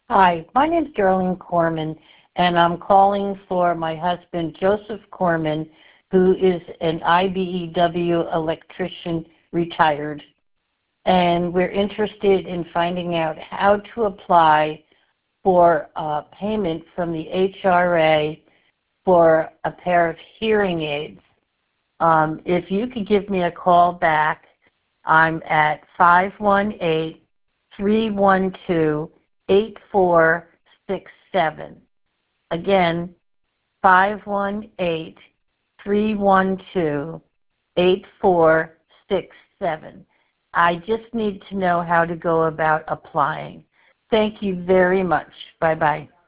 Hi, my name is Geraldine Corman, and I'm calling for my husband, Joseph Corman, who is an IBEW electrician retired. And we're interested in finding out how to apply for payment from the HRA for a pair of hearing aids. If you could give me a call back, I'm at 518-312-8467. Again, 518-312-8467. I just need to know how to go about applying. Thank you very much. Bye-bye.